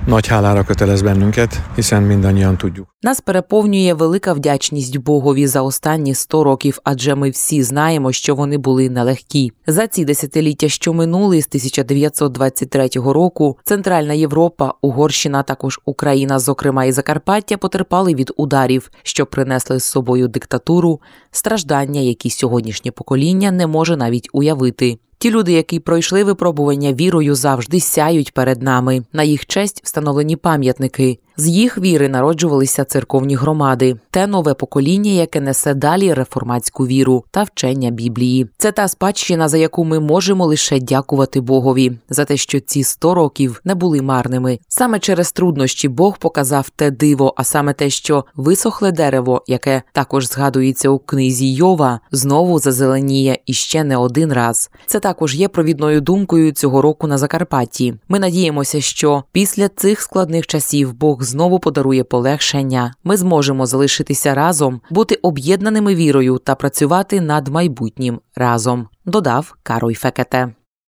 Nagy hálára kötelez bennünket, hiszen mindannyian tudjuk. Нас переповнює велика вдячність Богові за останні 100 років, адже ми всі знаємо, що вони були нелегкі. За ці десятиліття, що минули з 1923 року, Центральна Європа, Угорщина, також Україна, зокрема і Закарпаття, потерпали від ударів, що принесли з собою диктатуру, страждання, які сьогоднішнє покоління не може навіть уявити. Ті люди, які пройшли випробування вірою, завжди сяють перед нами. На їх честь встановлені пам'ятники. З їх віри народжувалися церковні громади. Те нове покоління, яке несе далі реформатську віру та вчення Біблії. Це та спадщина, за яку ми можемо лише дякувати Богові. За те, що ці 100 років не були марними. Саме через труднощі Бог показав те диво, а саме те, що висохле дерево, яке також згадується у книзі Йова, знову зазеленіє іще не один раз. Це також є провідною думкою цього року на Закарпатті. Ми надіємося, що після цих складних часів Бог знову подарує полегшення. Ми зможемо залишитися разом, бути об'єднаними вірою та працювати над майбутнім разом, додав Károly Fekete.